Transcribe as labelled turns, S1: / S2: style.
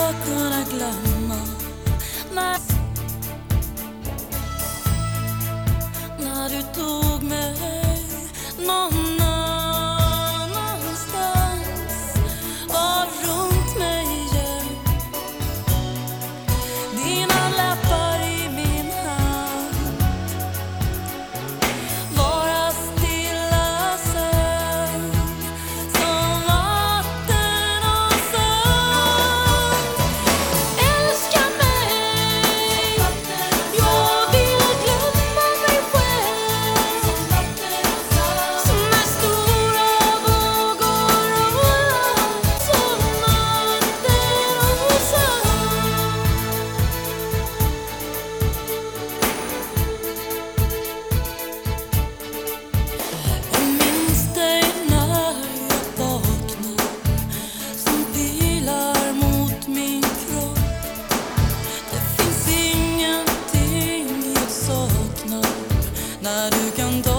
S1: jag kunna glömma när du tog mig någon annanstans och runt mig igen. Dina läppar i min hand, vara stilla sen som vatten och sand. Älska mig, jag vill glömma mig själv, som när stora vågor rullar, som vatten och sand. Jag minns dig när jag vaknar, som pilar mot min kropp. Det finns ingenting jag saknar när du kan ta